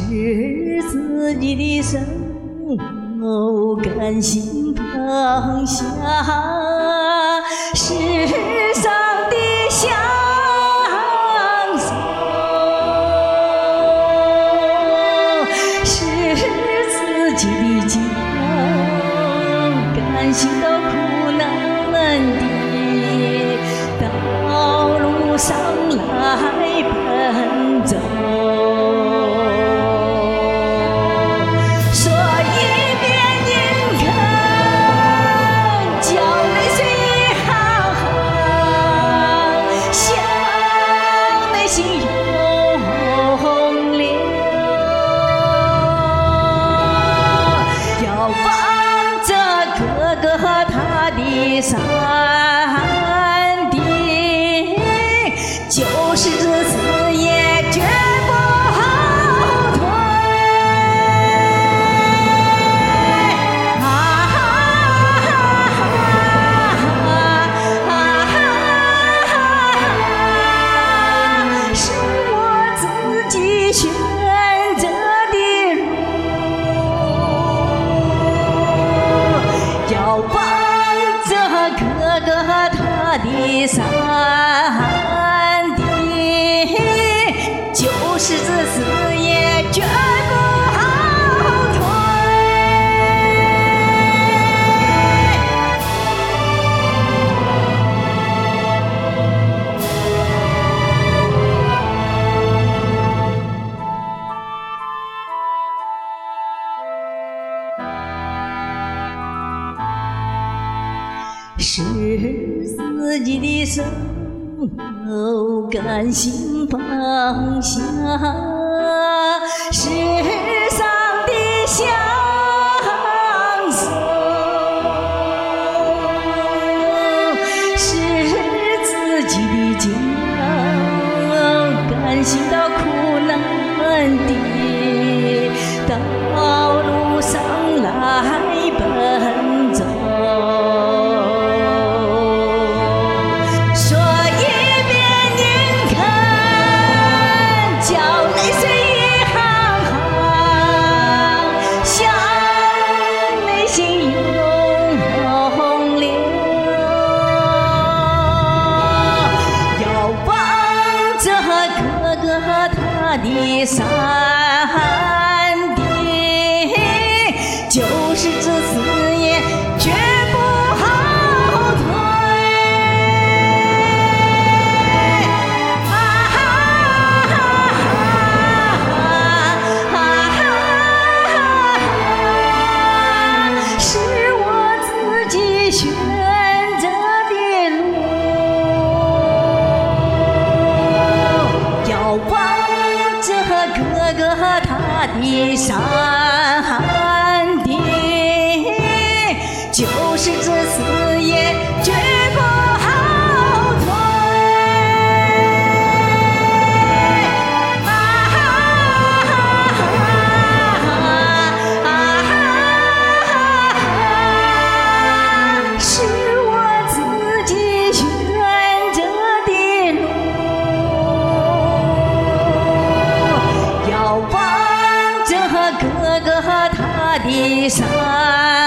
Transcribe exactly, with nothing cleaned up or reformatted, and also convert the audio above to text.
自己的生活甘心放下世上的相守，是自己的家甘心到苦难的道路上来奔走。山顶就是死也绝不后退啊啊啊！是我自己选择的路，要把哥哥他的山顶，就是这死也绝不后退。是自己的生活甘心放下世上的相守，是自己的家甘心到苦难的道路上来奔走。他的山顶，就是这死也绝不后退啊啊啊啊！是我自己选择的路，要把哥哥他的山顶，就是这死也绝不后退啊啊啊！是我自己选择的路，哥哥他的山